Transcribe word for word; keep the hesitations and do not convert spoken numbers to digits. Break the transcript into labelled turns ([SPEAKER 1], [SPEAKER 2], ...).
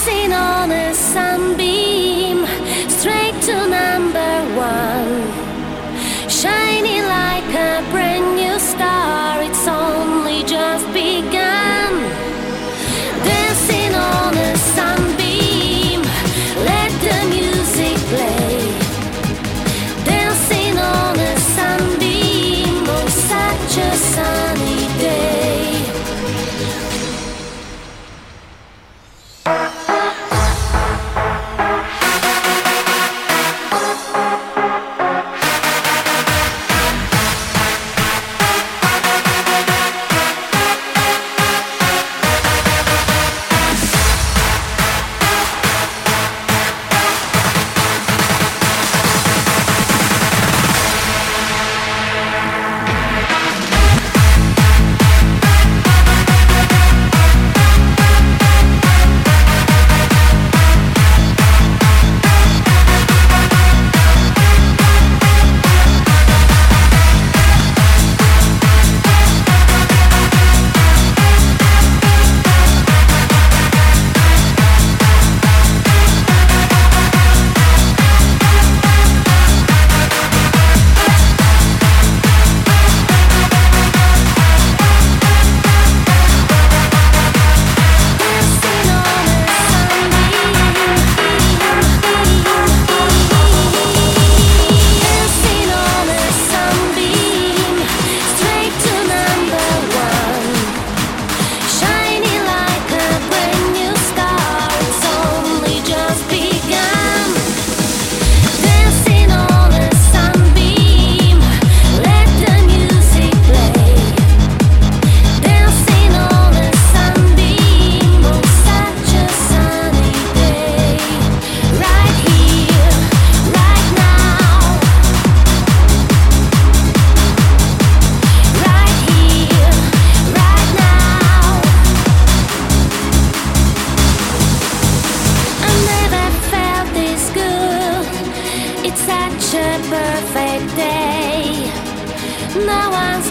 [SPEAKER 1] Dancing on a sunbeam, straight to number one. Shining like a brand new star, it's only just begun. Dancing on a sunbeam, let the music play. Dancing on a sunbeam, on such a sunny day. Such a perfect day. No one's